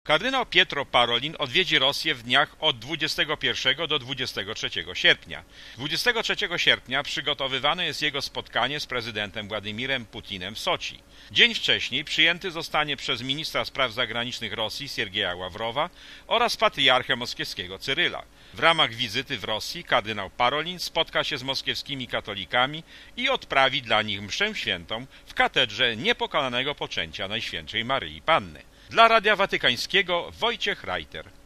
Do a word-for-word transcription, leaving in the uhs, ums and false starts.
Kardynał Pietro Parolin odwiedzi Rosję w dniach od dwudziestego pierwszego do dwudziestego trzeciego sierpnia. dwudziestego trzeciego sierpnia przygotowywane jest jego spotkanie z prezydentem Władimirem Putinem w Soczi. Dzień wcześniej przyjęty zostanie przez ministra spraw zagranicznych Rosji Siergieja Ławrowa oraz patriarchę moskiewskiego Cyryla. W ramach wizyty w Rosji kardynał Parolin spotka się z moskiewskimi katolikami i odprawi dla nich mszę świętą w katedrze Niepokalanego Poczęcia Najświętszej Maryi Panny. Dla Radia Watykańskiego Wojciech Reiter.